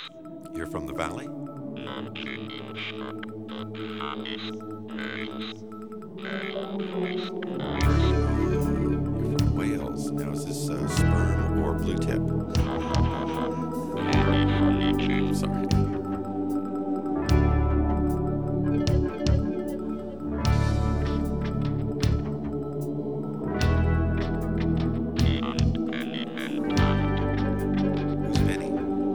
You're from the Valley? You're from Wales. Now, is this sperm or blue tip? I'm sorry. Who's Benny?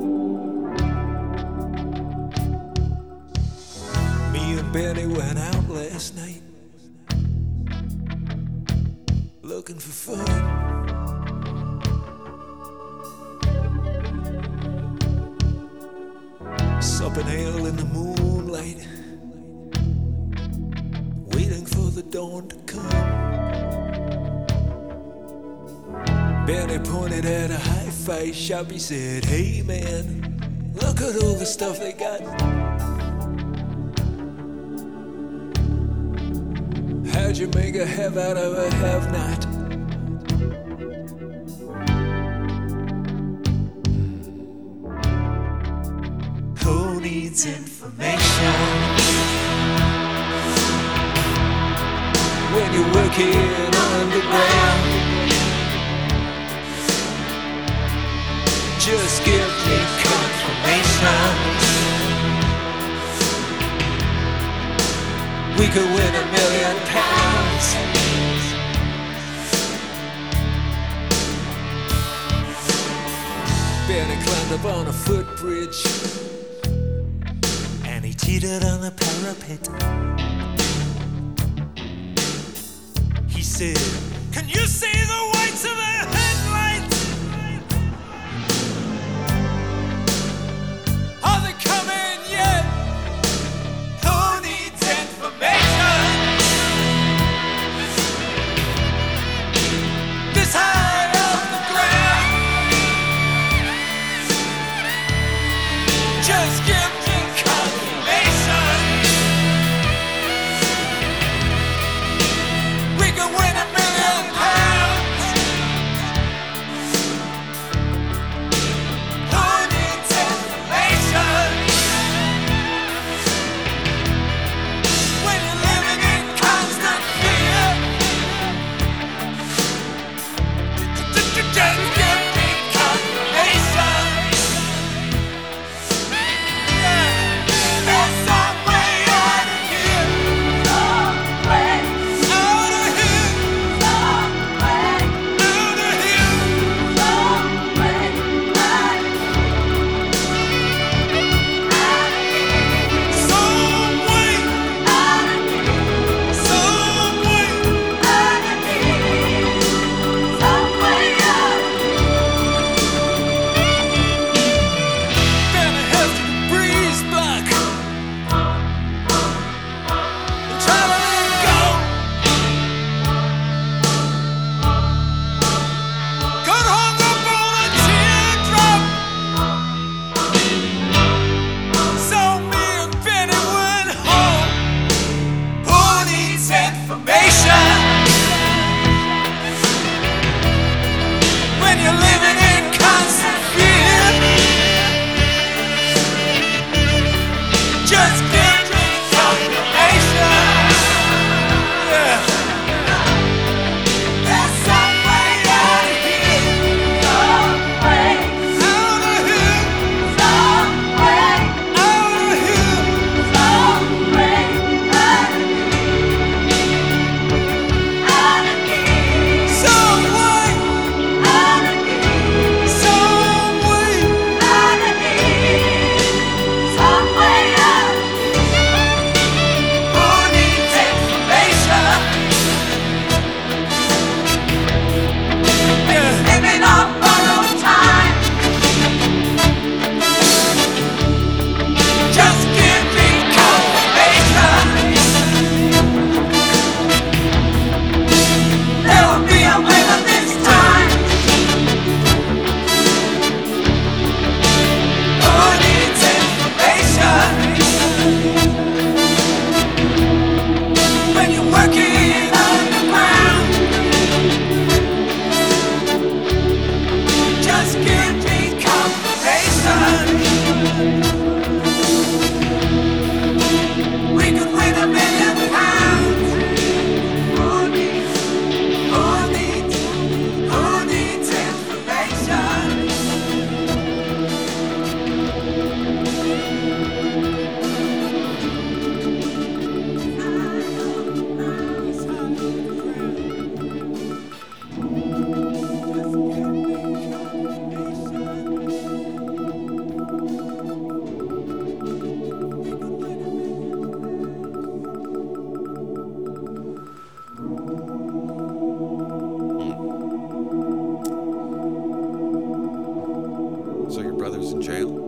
Me and Benny went out last night looking for fun. Supping ale in the moonlight, waiting for the dawn to come. Benny pointed at a hi-fi shop. He said, "Hey man, look at all the stuff they got. How'd you make a have out of a have-not?" Who needs information when you're working underground? Just give me confirmation. We could win £1 million. Benny climbed up on a footbridge and he cheated on the parapet. He said, "Can you see the whites of the headlights? Are they coming yet? Who needs information? This high off the ground. Just give me confirmation. We can win £1 million." Who needs information when you're living in constant fear? Just give me confirmation. brothers in jail?